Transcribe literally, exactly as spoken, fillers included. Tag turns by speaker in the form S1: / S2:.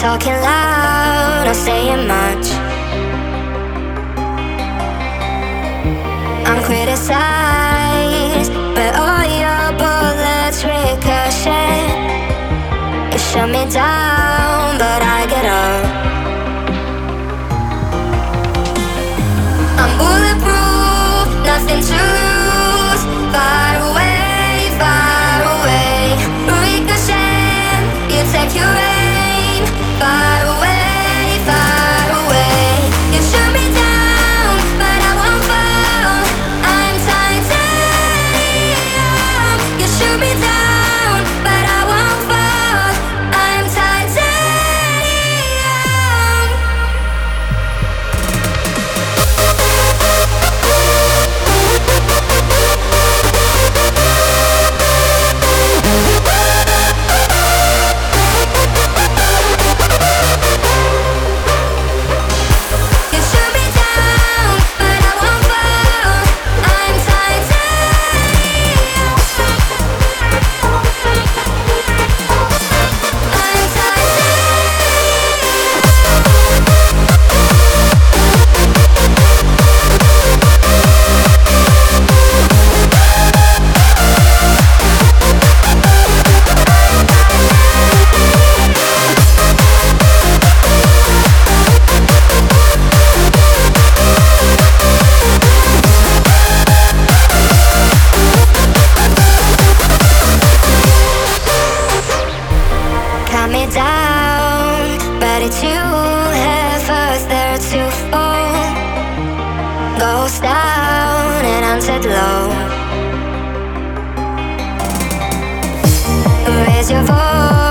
S1: talking loud, not saying much. I'm criticized, but all your bullets ricochet. You shut me down, but I get up. I'm bulletproof, nothing to lose. Far away, far away. Ricochet, you take your aim. Far away, far away. You shoot me down, but I won't fall. I'm titanium. You shoot me down, but I won't fall. I'm titanium. You shoot me down, but I won't fall. I'm titanium. I'm Cut me down, but it's you head first there to fall. Goes down and unsaid low. Raise your voice.